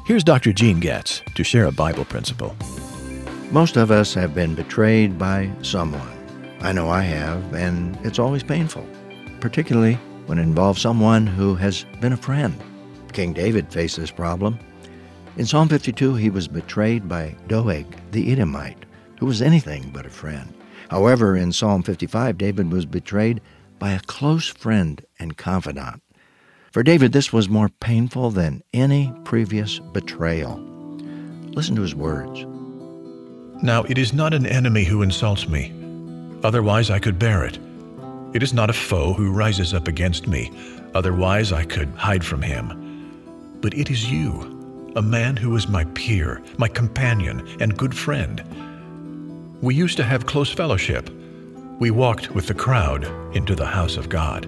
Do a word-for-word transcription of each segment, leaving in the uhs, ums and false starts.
Here's Doctor Gene Getz to share a Bible principle. Most of us have been betrayed by someone. I know I have, and it's always painful, particularly when it involves someone who has been a friend. King David faced this problem. In Psalm fifty-two, he was betrayed by Doeg, the Edomite, who was anything but a friend. However, in Psalm fifty-five, David was betrayed by a close friend and confidant. For David, this was more painful than any previous betrayal. Listen to his words. Now it is not an enemy who insults me. Otherwise I could bear it. It is not a foe who rises up against me. Otherwise I could hide from him. But it is you, a man who is my peer, my companion, and good friend. We used to have close fellowship. We walked with the crowd into the house of God.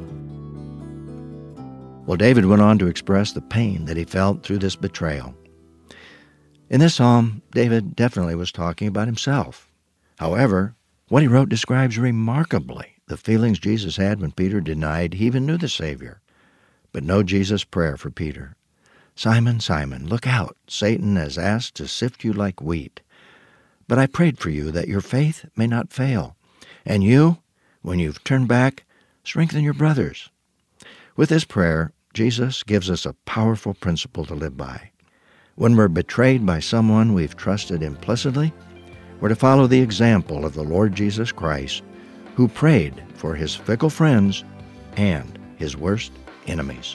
Well, David went on to express the pain that he felt through this betrayal. In this psalm, David definitely was talking about himself. However, what he wrote describes remarkably the feelings Jesus had when Peter denied he even knew the Savior. But know Jesus' prayer for Peter. Simon, Simon, look out. Satan has asked to sift you like wheat. But I prayed for you that your faith may not fail. And you, when you've turned back, strengthen your brothers. With this prayer, Jesus gives us a powerful principle to live by. When we're betrayed by someone we've trusted implicitly, we're to follow the example of the Lord Jesus Christ, who prayed for his fickle friends and his worst enemies.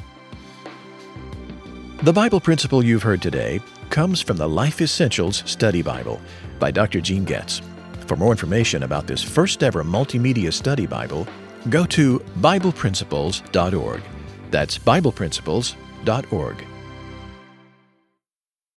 The Bible principle you've heard today comes from the Life Essentials Study Bible by Doctor Gene Getz. For more information about this first-ever multimedia study Bible, go to Bible Principles dot org. That's Bible Principles dot org.